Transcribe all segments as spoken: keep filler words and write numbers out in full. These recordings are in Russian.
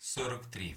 сорок три.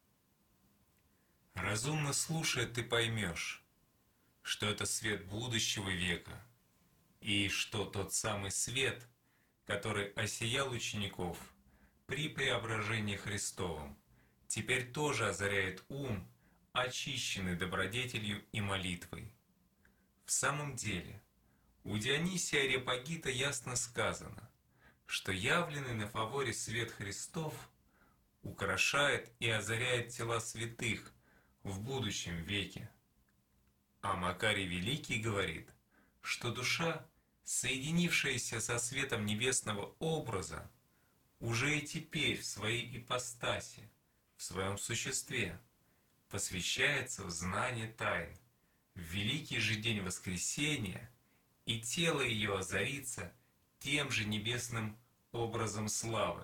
Разумно слушая, ты поймешь, что это свет будущего века, и что тот самый свет, который осиял учеников при преображении Христовом, теперь тоже озаряет ум, очищенный добродетелью и молитвой. В самом деле, у Дионисия Ареопагита ясно сказано, что явленный на фаворе свет Христов украшает и озаряет тела святых в будущем веке. А Макарий Великий говорит, что душа, соединившаяся со светом небесного образа, уже и теперь в своей ипостаси, в своем существе, посвящается в знание тайн. В великий же день воскресения и тело ее озарится тем же небесным образом славы.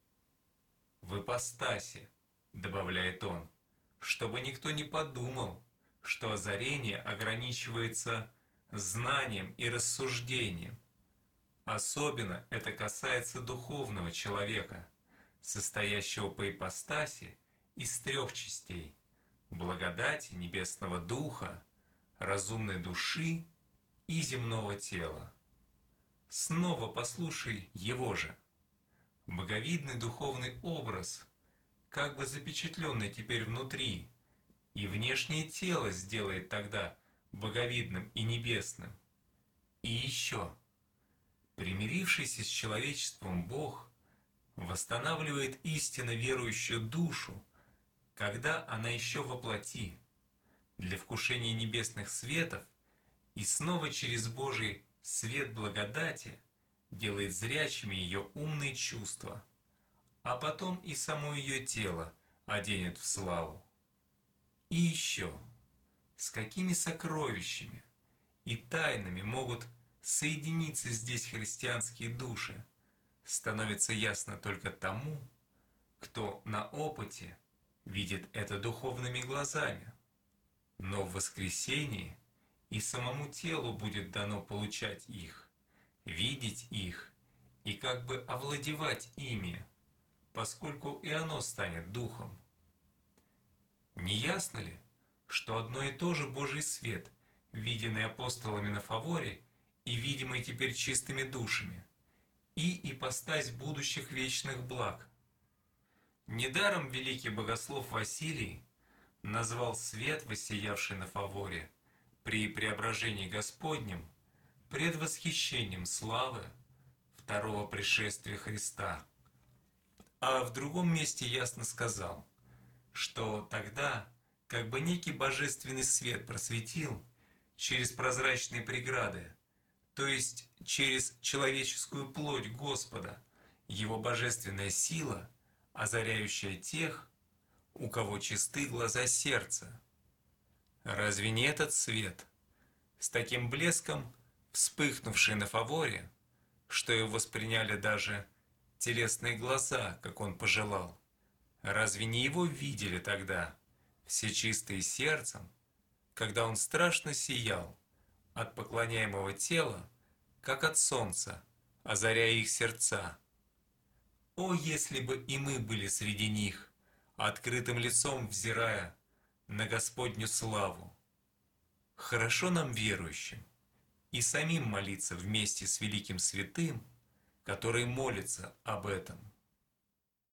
В ипостаси, добавляет он, чтобы никто не подумал, что озарение ограничивается знанием и рассуждением. Особенно это касается духовного человека, состоящего по ипостаси из трех частей – благодати, небесного духа, разумной души и земного тела. Снова послушай его же. Боговидный духовный образ, как бы запечатленный теперь внутри, и внешнее тело сделает тогда боговидным и небесным. И еще, примирившийся с человечеством Бог восстанавливает истинно верующую душу, когда она еще во плоти, для вкушения небесных светов, и снова через Божий свет благодати делает зрячими ее умные чувства, а потом и само ее тело оденет в славу. И еще, с какими сокровищами и тайнами могут соединиться здесь христианские души, становится ясно только тому, кто на опыте видит это духовными глазами. Но в воскресении и самому телу будет дано получать их, видеть их и как бы овладевать ими, поскольку и оно станет духом. Не ясно ли, что одно и то же Божий свет, виденный апостолами на фаворе и видимый теперь чистыми душами, и ипостась будущих вечных благ? Недаром великий богослов Василий назвал свет, воссиявший на фаворе при преображении Господнем, предвосхищением славы второго пришествия Христа. А в другом месте ясно сказал, что тогда, как бы некий божественный свет просветил через прозрачные преграды, то есть через человеческую плоть Господа, его божественная сила, озаряющая тех, у кого чисты глаза сердца. Разве не этот свет, с таким блеском вспыхнувший на фаворе, что его восприняли даже телесные глаза, как он пожелал? Разве не его видели тогда все чистые сердцем, когда он страшно сиял от поклоняемого тела, как от солнца, озаряя их сердца? О, если бы и мы были среди них, открытым лицом взирая на Господню славу! Хорошо нам, верующим, и самим молиться вместе с великим святым, который молится об этом.